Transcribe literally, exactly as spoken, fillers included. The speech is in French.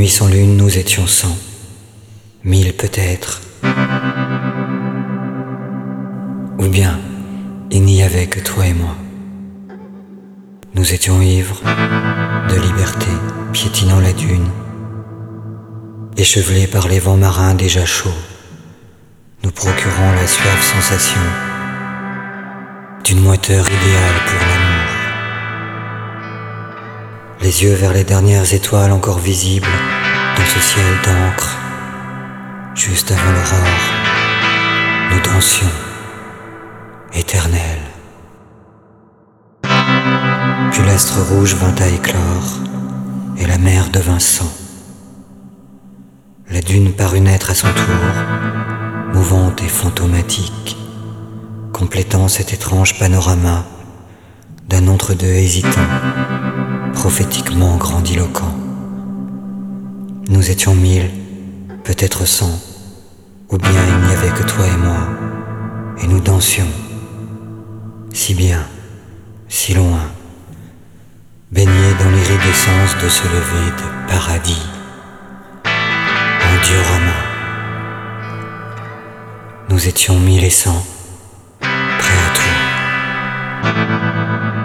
nuit sans lune, nous étions cent, mille peut-être. Ou bien, il n'y avait que toi et moi. Nous étions ivres de liberté, piétinant la dune, échevelés par les vents marins déjà chauds, nous procurant la suave sensation d'une moiteur idéale pour l'amour. Les yeux vers les dernières étoiles encore visibles dans ce ciel d'encre, juste avant l'aurore, nous dansions, éternels. Puis l'astre rouge vint à éclore, et la mer devint sang. La dune parut naître à son tour, mouvante et fantomatique, complétant cet étrange panorama d'un entre-deux hésitant, prophétiquement grandiloquent. Nous étions mille, peut-être cent, ou bien il n'y avait que toi et moi, et nous dansions, si bien, si loin, baignés dans l'iridescence de ce lever de paradis, un diorama. Nous étions mille et cent, prêts à tout.